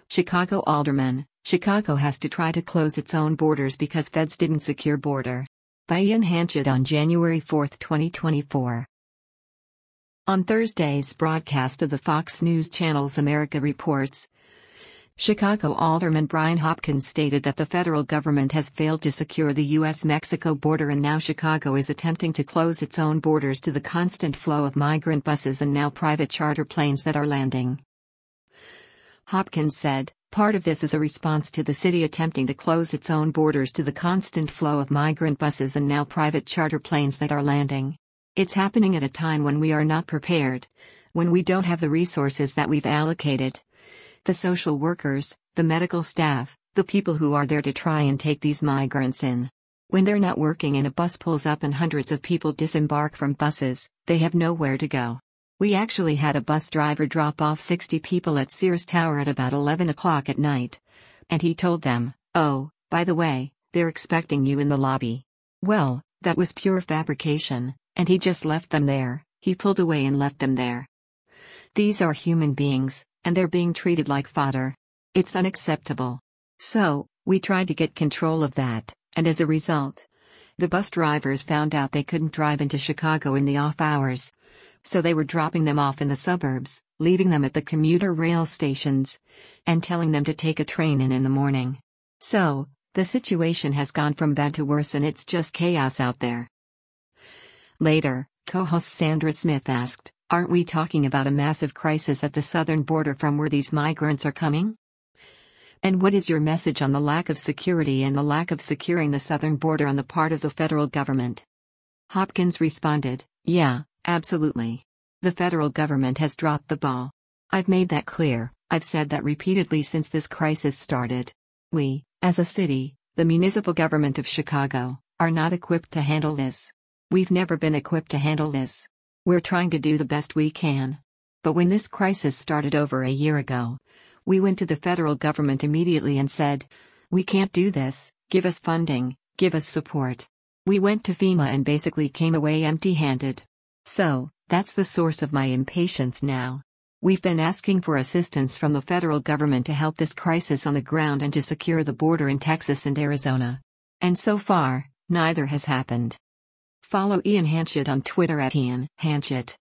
Chicago alderman, Chicago has to try to close its own borders because feds didn't secure border. By Ian Hanchett on January 4, 2024. On Thursday's broadcast of the Fox News Channel's America Reports, Chicago Alderman Brian Hopkins stated that the federal government has failed to secure the U.S.-Mexico border and now Chicago is attempting to close its own borders to the constant flow of migrant buses and now private charter planes that are landing. Hopkins said, "Part of this is a response to the city attempting to close its own borders to the constant flow of migrant buses and now private charter planes that are landing. It's happening at a time when we are not prepared, when we don't have the resources that we've allocated. The social workers, the medical staff, the people who are there to try and take these migrants in. When they're not working and a bus pulls up and hundreds of people disembark from buses, they have nowhere to go. We actually had a bus driver drop off 60 people at Sears Tower at about 11 o'clock at night. And he told them, 'Oh, by the way, they're expecting you in the lobby.' Well, that was pure fabrication, and he just left them there. He pulled away and left them there. These are human beings, and they're being treated like fodder. It's unacceptable. So, we tried to get control of that, and as a result, the bus drivers found out they couldn't drive into Chicago in the off hours. So they were dropping them off in the suburbs, leaving them at the commuter rail stations, and telling them to take a train in the morning. So, the situation has gone from bad to worse and it's just chaos out there." Later, co-host Sandra Smith asked, "Aren't we talking about a massive crisis at the southern border from where these migrants are coming? And what is your message on the lack of security and the lack of securing the southern border on the part of the federal government?" Hopkins responded, "Yeah, absolutely. The federal government has dropped the ball. I've made that clear, I've said that repeatedly since this crisis started. We, as a city, the municipal government of Chicago, are not equipped to handle this. We've never been equipped to handle this. We're trying to do the best we can. But when this crisis started over a year ago, we went to the federal government immediately and said, 'We can't do this, give us funding, give us support.' We went to FEMA and basically came away empty-handed. So, that's the source of my impatience now. We've been asking for assistance from the federal government to help this crisis on the ground and to secure the border in Texas and Arizona. And so far, neither has happened." Follow Ian Hanchett on Twitter at Ian Hanchett.